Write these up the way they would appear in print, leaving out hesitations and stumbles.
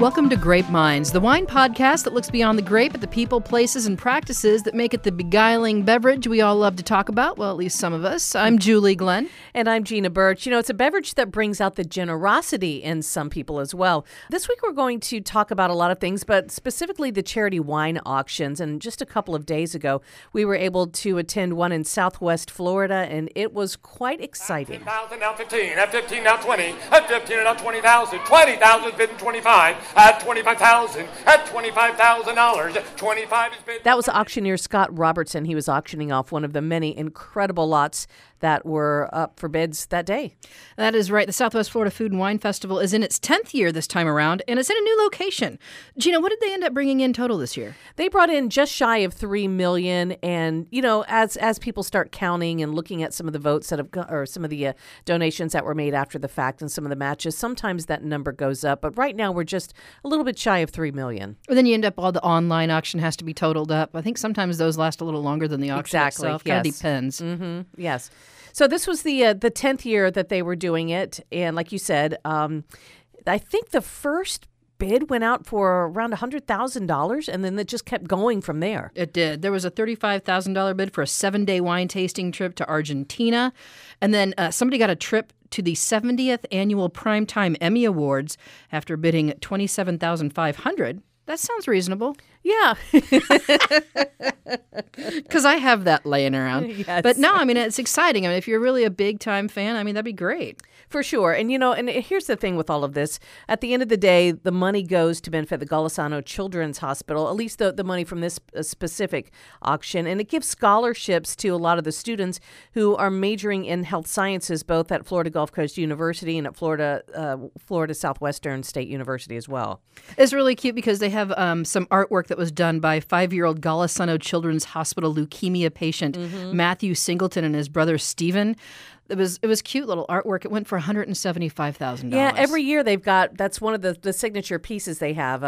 Welcome to Grape Minds, the wine podcast that looks beyond the grape at the people, places, and practices that make it the beguiling beverage we all love to talk about. Well, at least some of us. I'm Julie Glenn. And I'm Gina Birch. You know, it's a beverage that brings out the generosity in some people as well. This week we're going to talk about a lot of things, but specifically the charity wine auctions. And just a couple of days ago, we were able to attend one in Southwest Florida, and it was quite exciting. 10,000, now 15, at 15, now 20, at 15, now 20,000, 20,000 bid 25, at 25,000, at $25,000, 25 is bid. That was auctioneer Scott Robertson. He was auctioning off one of the many incredible lots that were up for bids that day. That is right. The Southwest Florida Food and Wine Festival is in its 10th year this time around, and it's in a new location. Gina, what did they end up bringing in total this year? They brought in just shy of $3 million, and you know, as people start counting and looking at some of the votes that have or some of the donations that were made after the fact and some of the matches, sometimes that number goes up. But right now, we're just a little bit shy of $3 million. And then you end up all the online auction has to be totaled up. I think sometimes those last a little longer than the auction itself. Yes. Kind of depends. Mm-hmm. Yes. So this was the 10th year that they were doing it, and like you said, I think the first bid went out for around $100,000, and then it just kept going from there. It did. There was a $35,000 bid for a 7-day wine tasting trip to Argentina, and then somebody got a trip to the 70th annual Primetime Emmy Awards after bidding $27,500. That sounds reasonable. Yeah. Because I have that laying around. Yes. But no, I mean, it's exciting. I mean, if you're really a big-time fan, I mean, that'd be great. For sure. And, you know, and here's the thing with all of this. At the end of the day, the money goes to benefit the Golisano Children's Hospital, at least the money from this specific auction. And it gives scholarships to a lot of the students who are majoring in health sciences, both at Florida Gulf Coast University and at Florida Southwestern State University as well. It's really cute because they have some artwork that was done by 5-year-old Golisano Children's Hospital leukemia patient Matthew Singleton and his brother Stephen. It was cute little artwork. It went for $175,000. Yeah, every year they've got, that's one of the signature pieces they have,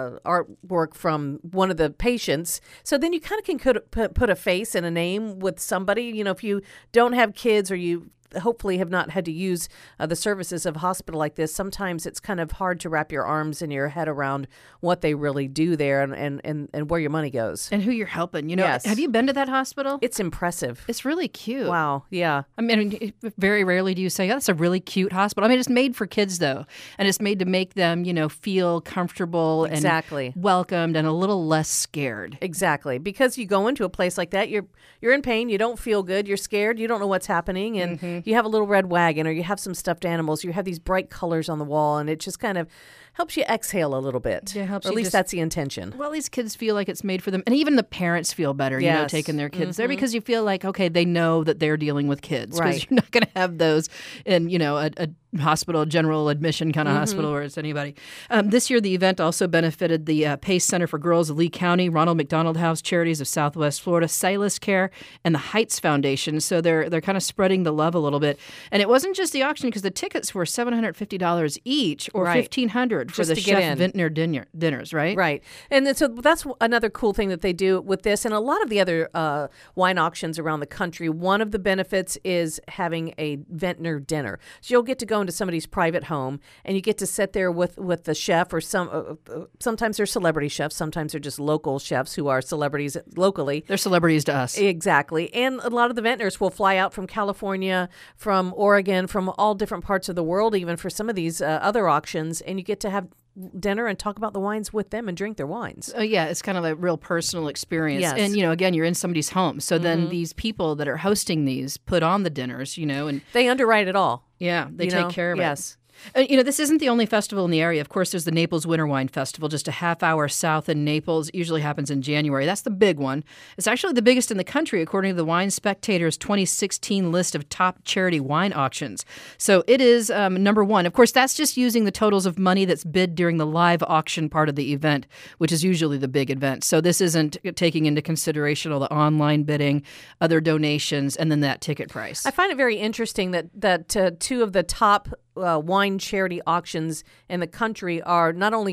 artwork from one of the patients. So then you kind of can put a face and a name with somebody. You know, if you don't have kids or you hopefully have not had to use the services of a hospital like this, sometimes it's kind of hard to wrap your arms and your head around what they really do there and where your money goes. And who you're helping. You know, Yes. Have you been to that hospital? It's impressive. It's really cute. Wow, yeah. I mean, very rarely do you say, oh, that's a really cute hospital. I mean, it's made for kids, though. And it's made to make them, you know, feel comfortable Exactly. and welcomed and a little less scared. Exactly. Because you go into a place like that, you're in pain, you don't feel good, you're scared, you don't know what's happening, and you have a little red wagon or you have some stuffed animals, you have these bright colors on the wall, and it just kind of helps you exhale a little bit. Yeah, helps or at you least just- that's the intention. Well, these kids feel like it's made for them. And even the parents feel better, you know, Yes. taking their kids there because you feel like, okay, they know that they're dealing with kids. Because Right. you're not going to have those in, you know, a hospital, general admission kind of hospital where it's anybody. This year, the event also benefited the Pace Center for Girls of Lee County, Ronald McDonald House Charities of Southwest Florida, Silas Care, and the Heights Foundation. So they're kind of spreading the love a little bit. And it wasn't just the auction because the tickets were $750 each or Right. $1,500 for Just the to get Chef in. Vintner dinners, right? Right. And then, so that's another cool thing that they do with this and a lot of the other wine auctions around the country. One of the benefits is having a vintner dinner. So you'll get to go into somebody's private home and you get to sit there with the chef or sometimes they're celebrity chefs. Sometimes they're just local chefs who are celebrities locally. They're celebrities to us. Exactly. And a lot of the vintners will fly out from California, from Oregon, from all different parts of the world, even for some of these other auctions. And you get to have dinner and talk about the wines with them and drink their wines. Oh, yeah, it's kind of a real personal experience. Yes. And, you know, again, you're in somebody's home. So then these people that are hosting these put on the dinners, you know, and They underwrite it all. yeah, they You take know? care of Yes. it. You know, this isn't the only festival in the area. Of course, there's the Naples Winter Wine Festival, just a half hour south in Naples. It usually happens in January. That's the big one. It's actually the biggest in the country, according to the Wine Spectator's 2016 list of top charity wine auctions. So it is number one. Of course, that's just using the totals of money that's bid during the live auction part of the event, which is usually the big event. So this isn't taking into consideration all the online bidding, other donations, and then that ticket price. I find it very interesting that two of the top wine charity auctions in the country are not only in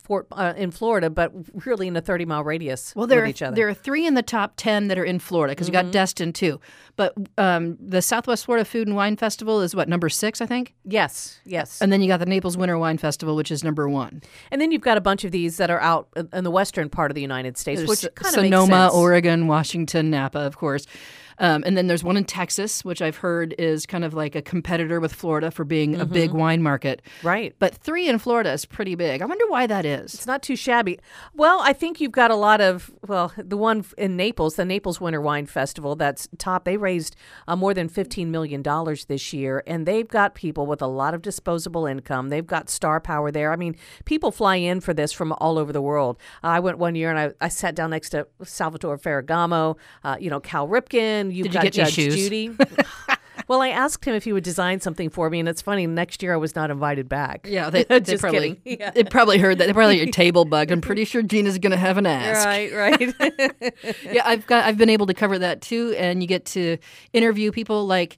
in Florida, but really in a 30-mile radius Well, with each other. there are 3 in the top 10 that are in Florida because you got Destin too. But the Southwest Florida Food and Wine Festival is what, number 6, I think? Yes. And then you got the Naples Winter Wine Festival, which is number 1. And then you've got a bunch of these that are out in the western part of the United States, There's which kind of makes Sonoma, sense. Oregon, Washington, Napa, of course. And then there's one in Texas, which I've heard is kind of like a competitor with Florida for being a big wine market. Right. But 3 in Florida is pretty big. I wonder why that is. It's not too shabby. Well, I think you've got a lot of, the one in Naples, the Naples Winter Wine Festival, that's top. They raised more than $15 million this year, and they've got people with a lot of disposable income. They've got star power there. I mean, people fly in for this from all over the world. I went one year, and I sat down next to Salvatore Ferragamo, Cal Ripken. You've Did you got get your Judge shoes? Judy. Well, I asked him if he would design something for me, and it's funny. Next year, I was not invited back. Yeah, they Just probably kidding. Yeah. they probably heard that. They probably your table bug. I'm pretty sure Gina's going to have an ask. Right. Yeah, I've been able to cover that too, and you get to interview people like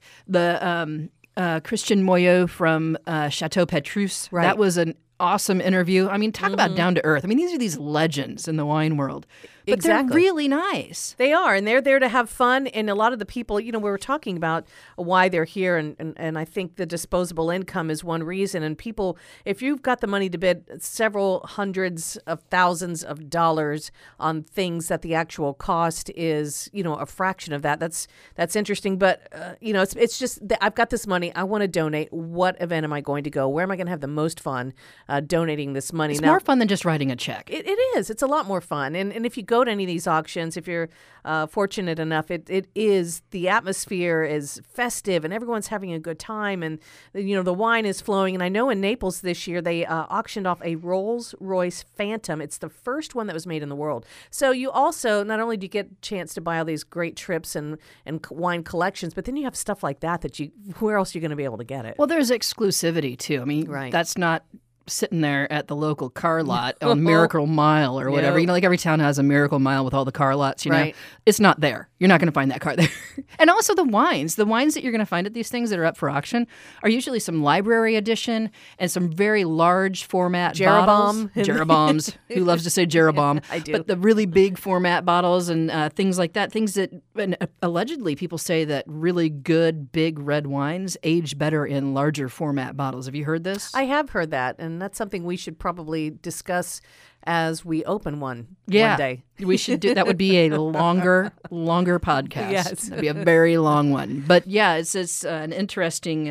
the Christian Moyot from Chateau Petrus. Right. That was an awesome interview. I mean, talk about down to earth. I mean, these are these legends in the wine world, but Exactly. they're really nice. They are, and they're there to have fun. And a lot of the people, we were talking about why they're here, and I think the disposable income is one reason. And people, if you've got the money to bid several hundreds of thousands of dollars on things that the actual cost is, a fraction of that, that's interesting. But it's just that I've got this money. I want to donate. What event am I going to go? Where am I going to have the most fun donating this money? It's Now, more fun than just writing a check. it is. It's a lot more fun. And if you go to any of these auctions, if you're fortunate enough, it is, the atmosphere is festive and everyone's having a good time. And, the wine is flowing. And I know in Naples this year, they auctioned off a Rolls-Royce Phantom. It's the first one that was made in the world. So you also, not only do you get a chance to buy all these great trips and wine collections, but then you have stuff like that where else are you going to be able to get it? Well, there's exclusivity too. I mean, Right. that's not sitting there at the local car lot on Miracle Mile or whatever. Yep. Like every town has a Miracle Mile with all the car lots, Right. It's not there. You're not going to find that car there. And also the wines that you're going to find at these things that are up for auction are usually some library edition and some very large format bottles. Jeroboams. Who loves to say Jeroboam? I do. But the really big format bottles and things like that, things that allegedly people say that really good big red wines age better in larger format bottles. Have you heard this? I have heard that, and that's something we should probably discuss as we open one day. We should do that. Would be a longer podcast. Yes. That'd be a very long one. But yeah, it's an interesting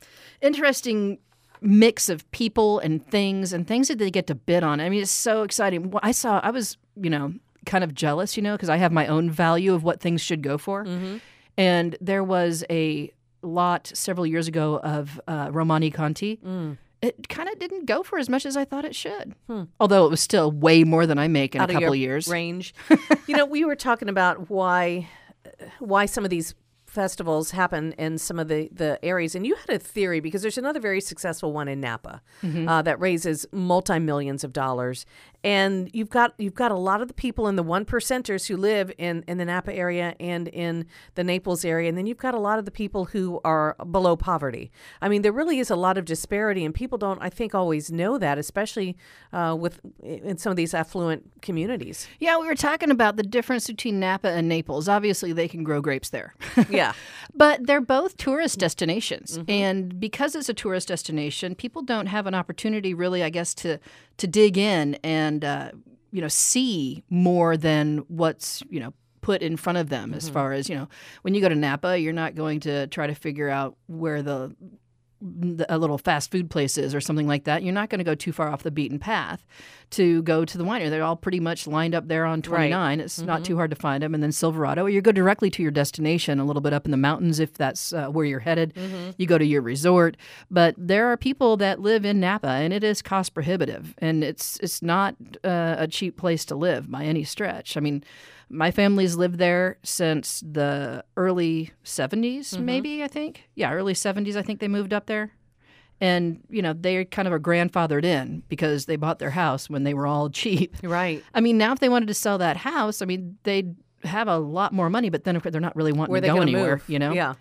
mix of people and things that they get to bid on. I mean, it's so exciting. I was kind of jealous, because I have my own value of what things should go for. Mm-hmm. And there was a lot several years ago of Romani Conti. It kind of didn't go for as much as I thought it should. Although it was still way more than I make in Out a of couple your years. range. We were talking about why some of these festivals happen in some of the areas, and you had a theory because there's another very successful one in Napa that raises multi-millions of dollars, and you've got a lot of the people in the 1%ers who live in the Napa area and in the Naples area, and then you've got a lot of the people who are below poverty. I mean, there really is a lot of disparity, and people don't, I think, always know that, especially in some of these affluent communities. Yeah, we were talking about the difference between Napa and Naples. Obviously, they can grow grapes there. Yeah. But they're both tourist destinations. And because it's a tourist destination, people don't have an opportunity really, I guess, to dig in and, see more than what's, put in front of them as far as, when you go to Napa, you're not going to try to figure out where a little fast food place is or something like that. You're not going to go too far off the beaten path to go to the winery. They're all pretty much lined up there on 29. Right. It's not too hard to find them. And then Silverado, or you go directly to your destination a little bit up in the mountains if that's where you're headed. You go to your resort. But there are people that live in Napa, and it is cost prohibitive. And it's not a cheap place to live by any stretch. I mean, my family's lived there since the early 70s, maybe, I think. Yeah, early 70s, I think they moved up there. And, they kind of are grandfathered in because they bought their house when they were all cheap. Right. I mean, now if they wanted to sell that house, they'd have a lot more money, but then they're not really wanting to go anywhere, Yeah.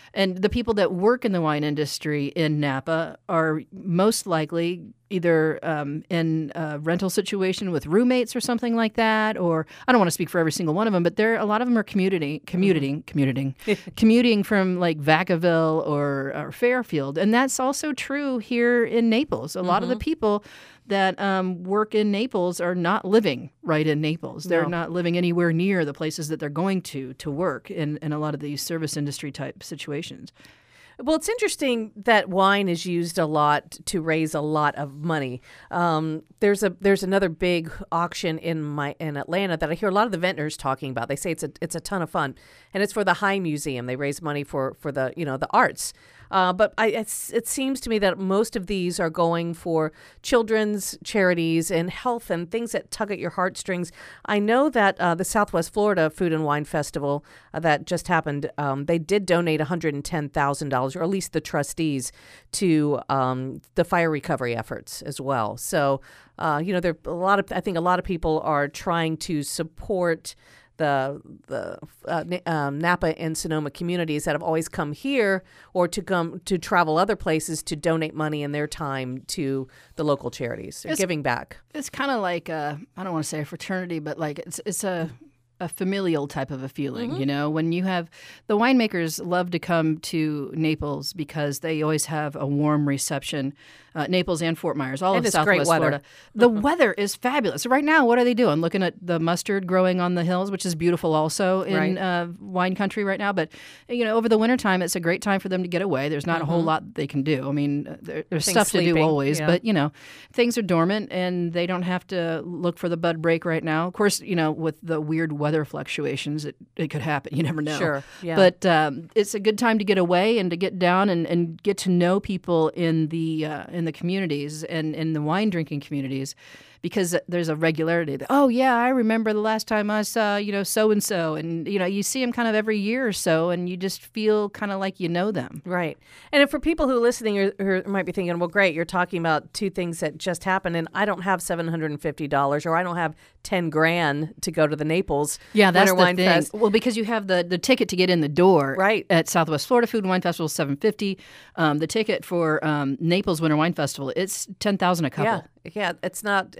And the people that work in the wine industry in Napa are most likely either in a rental situation with roommates or something like that, or I don't want to speak for every single one of them, but a lot of them are commuting from like Vacaville or Fairfield, and that's also true here in Naples. A lot of the people that work in Naples are not living right in Naples. They're not living anywhere near the places that they're going to work in a lot of these service industry type situations. Well, it's interesting that wine is used a lot to raise a lot of money. There's another big auction in Atlanta that I hear a lot of the vintners talking about. They say it's a ton of fun, and it's for the High Museum. They raise money for the the arts. But it seems to me that most of these are going for children's charities and health and things that tug at your heartstrings. I know that the Southwest Florida Food and Wine Festival that just happened, they did donate $110,000, or at least the trustees, to the fire recovery efforts as well. So, I think a lot of people are trying to support the Napa and Sonoma communities that have always come here or to travel other places to donate money and their time to the local charities. They're giving back. It's kind of like I don't want to say a fraternity, but like it's a familial type of a feeling, when you have the winemakers love to come to Naples because they always have a warm reception. Naples and Fort Myers, all of Southwest Florida. The weather is fabulous. Right now, what are they doing? Looking at the mustard growing on the hills, which is beautiful also in wine country right now. But, over the wintertime, it's a great time for them to get away. There's not a whole lot they can do. I mean, there's stuff to do always, but, things are dormant and they don't have to look for the bud break right now. Of course, with the weird weather fluctuations, it could happen. You never know. Sure, yeah. But it's a good time to get away and to get down and get to know people in the communities and in the wine drinking communities, because there's a regularity. Oh yeah, I remember the last time I saw so and so, and you see them kind of every year or so, and you just feel kind of like you know them. Right. And for people who are listening who might be thinking, well, great, you're talking about two things that just happened, and I don't have $750 or I don't have $10,000 to go to the Naples Winter Wine thing. Fest. Well, because you have the ticket to get in the door. Right. At Southwest Florida Food and Wine Festival is $750. The ticket for Naples Winter Wine Festival, it's $10,000 a couple. Yeah, it's not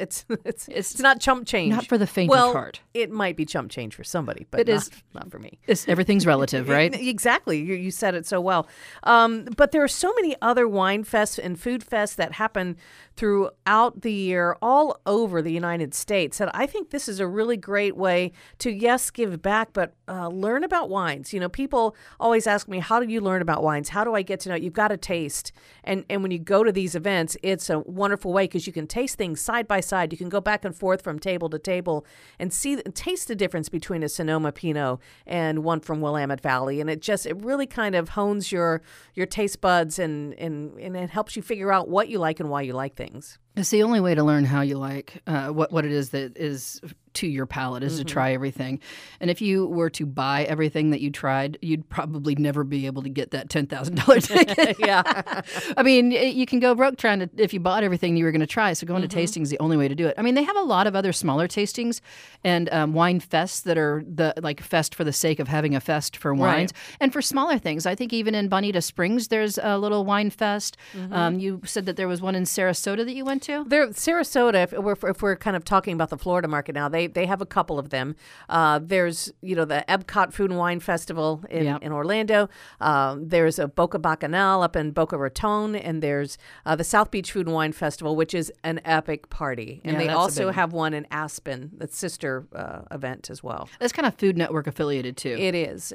chump change. Not for the faint of heart. It might be chump change for somebody, but not for me. Everything's relative, right? Exactly. You said it so well. But there are so many other wine fests and food fests that happen throughout the year all over the United States that I think this is a really great way to, yes, give back, but learn about wines. People always ask me, how do you learn about wines? How do I get to know? You've got to taste. And when you go to these events, it's a wonderful way because you can taste things side by side. You can go back and forth from table to table and taste the difference between a Sonoma Pinot and one from Willamette Valley. And it really kind of hones your taste buds and it helps you figure out what you like and why you like things. It's the only way to learn how you like what it is that is to your palate is to try everything. And if you were to buy everything that you tried, you'd probably never be able to get that $10,000 ticket. Yeah. I mean, you can go broke trying to, if you bought everything you were going to try. So going to tasting is the only way to do it. I mean, they have a lot of other smaller tastings and wine fests that are like fest for the sake of having a fest for wines. Right. And for smaller things, I think even in Bonita Springs, there's a little wine fest. You said that there was one in Sarasota that you went to? Sarasota, if we're kind of talking about the Florida market now, they have a couple of them. There's the Epcot Food and Wine Festival in Orlando. There's a Boca Bacanal up in Boca Raton, and there's the South Beach Food and Wine Festival, which is an epic party. And they also have one in Aspen, that's sister event as well. That's kind of Food Network affiliated too. It is,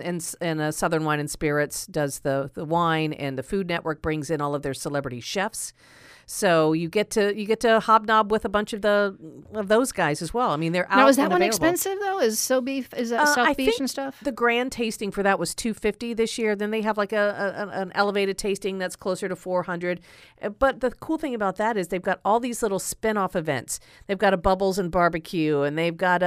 and Southern Wine and Spirits does the wine, and the Food Network brings in all of their celebrity chefs. So you get to hobnob with a bunch of those guys as well. I mean, they're out. Now, is that and one available. Expensive though? Is that South Beach and stuff? The grand tasting for that was $250 this year. Then they have like an elevated tasting that's closer to $400. But the cool thing about that is they've got all these little spin-off events. They've got a bubbles and barbecue, and they've got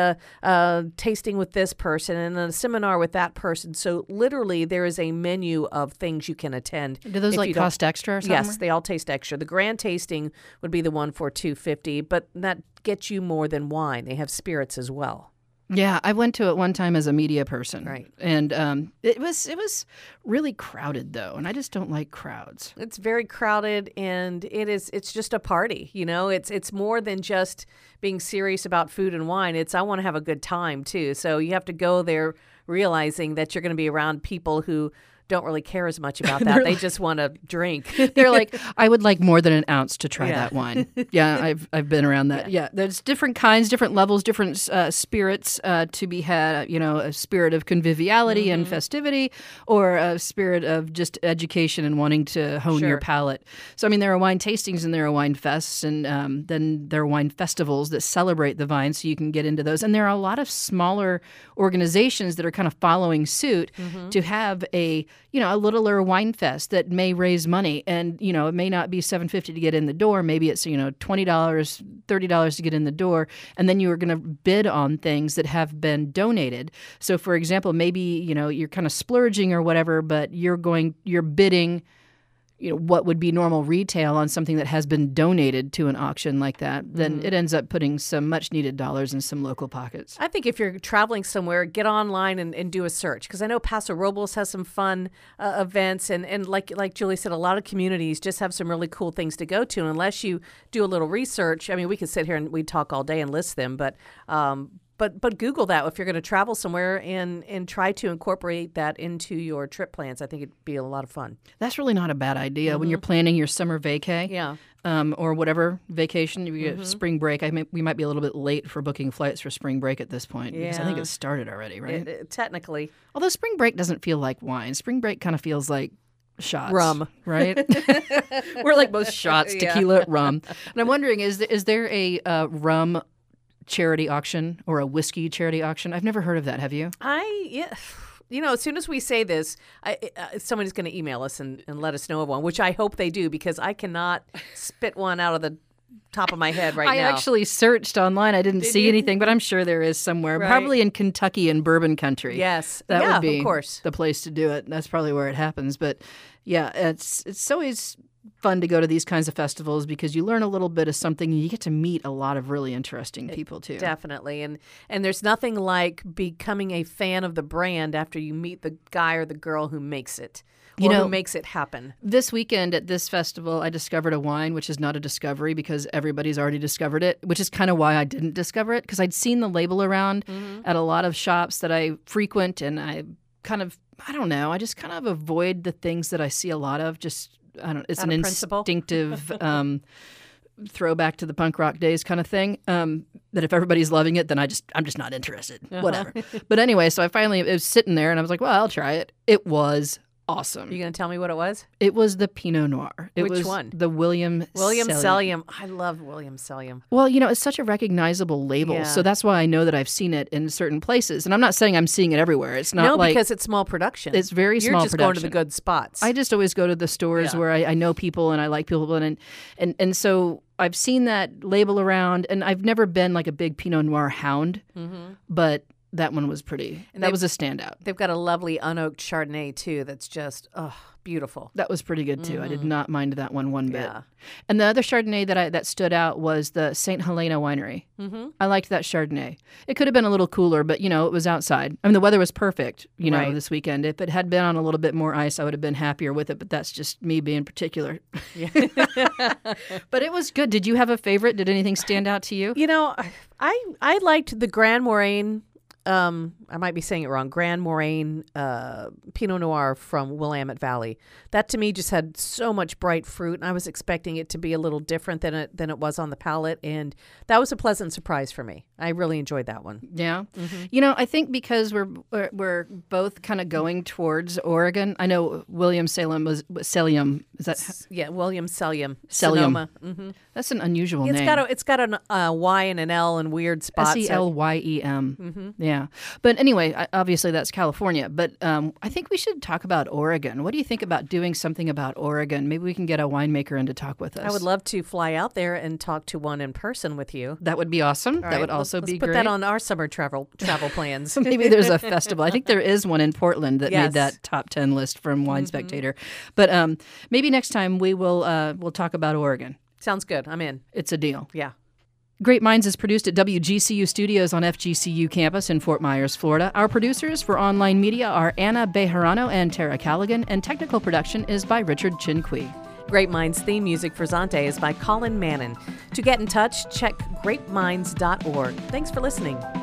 a tasting with this person and a seminar with that person. So literally, there is a menu of things you can attend. Do those cost extra or something? Yes, they all taste extra. The grand tasting would be the one for $250, but that gets you more than wine. They have spirits as well. Yeah, I went to it one time as a media person. Right. And it was really crowded, though, and I just don't like crowds. It's very crowded, and it's just a party. It's more than just being serious about food and wine. I want to have a good time too. So you have to go there realizing that you're going to be around people who don't really care as much about that. They just want to drink. They're like, I would like more than an ounce to try Yeah. that wine. Yeah, I've been around that. Yeah, there's different kinds, different levels, different spirits to be had. A spirit of conviviality and festivity, or a spirit of just education and wanting to hone your Sure. palate. So, I mean, there are wine tastings and there are wine fests, and then there are wine festivals that celebrate the vine, so you can get into those. And there are a lot of smaller organizations that are kind of following suit to have a littler wine fest that may raise money, and it may not be $7.50 to get in the door. Maybe it's $20, $30 to get in the door, and then you are going to bid on things that have been donated. So, for example, maybe you're kind of splurging or whatever, but you're bidding what would be normal retail on something that has been donated to an auction like that, then it ends up putting some much needed dollars in some local pockets. I think if you're traveling somewhere, get online and do a search, because I know Paso Robles has some fun events, and like Julie said, a lot of communities just have some really cool things to go to. And unless you do a little research, I mean, we could sit here and we talk all day and list them, but Google that if you're going to travel somewhere and try to incorporate that into your trip plans. I think it'd be a lot of fun. That's really not a bad idea when you're planning your summer vacay. Yeah. Or whatever vacation. If you get spring break, we might be a little bit late for booking flights for spring break at this point, because I think Yeah. it started already, right? Technically. Although spring break doesn't feel like wine. Spring break kind of feels like shots. Rum. Right? We're like both shots, Yeah. tequila, rum. And I'm wondering, is there a rum charity auction or a whiskey charity auction? I've never heard of that. Have you? As soon as we say this, somebody's going to email us and let us know of one, which I hope they do, because I cannot spit one out of the top of my head right I now. actually searched online. I didn't see you? anything, but I'm sure there is somewhere. Right. Probably in Kentucky and bourbon country. Yes. That Yeah, would be of course. the place to do it. That's probably where it happens. But yeah, it's always fun to go to these kinds of festivals because you learn a little bit of something and you get to meet a lot of really interesting people too. Definitely. And there's nothing like becoming a fan of the brand after you meet the guy or the girl who makes it. Who makes it happen. This weekend at this festival, I discovered a wine, which is not a discovery because everybody's already discovered it, which is kind of why I didn't discover it, because I'd seen the label around at a lot of shops that I frequent, and I don't know, I just kind of avoid the things that I see a lot of. It's an instinctive throwback to the punk rock days kind of thing. That if everybody's loving it, then I'm just not interested. Whatever. But anyway, so it was sitting there, and I was like, well, I'll try it. It was awesome. You going to tell me what it was? It was the Pinot Noir. Which one? The William Sellium. I love William Sellium. Well, it's such a recognizable label, Yeah. so that's why I know that I've seen it in certain places. And I'm not saying I'm seeing it everywhere. It's not because it's small production. It's very small You're just going to production. the good spots. I just always go to the stores where I know people and I like people, and so I've seen that label around, and I've never been like a big Pinot Noir hound, but that one was pretty. And that was a standout. They've got a lovely unoaked Chardonnay too. That's just beautiful. That was pretty good too. I did not mind that one bit. Yeah. And the other Chardonnay that stood out was the St. Helena Winery. I liked that Chardonnay. It could have been a little cooler, but it was outside. I mean, the weather was perfect. Right. This weekend. If it had been on a little bit more ice, I would have been happier with it. But that's just me being particular. But it was good. Did you have a favorite? Did anything stand out to you? I liked the Grand Moraine. I might be saying it wrong. Grand Moraine Pinot Noir from Willamette Valley. That to me just had so much bright fruit, and I was expecting it to be a little different than it was on the palate, and that was a pleasant surprise for me. I really enjoyed that one. Yeah, I think because we're both kind of going towards Oregon. I know William Sellium was Sellium. Is that William Sellium. Sellium? Sonoma. That's an unusual It's name. It's got an Y and an L in weird spots. Selym. Yeah. But anyway, obviously that's California. But I think we should talk about Oregon. What do you think about doing something about Oregon? Maybe we can get a winemaker in to talk with us. I would love to fly out there and talk to one in person with you. That would be awesome. That would also be let's put great. that on our summer travel plans. Maybe there's a festival. I think there is one in Portland that made that top 10 list from Wine Spectator. But maybe next time we'll talk about Oregon. Sounds good. I'm in. It's a deal. Yeah. Great Minds is produced at WGCU Studios on FGCU campus in Fort Myers, Florida. Our producers for online media are Anna Bejarano and Tara Callaghan, and technical production is by Richard Chinqui. Great Minds theme music for Zante is by Colin Mannon. To get in touch, check greatminds.org. Thanks for listening.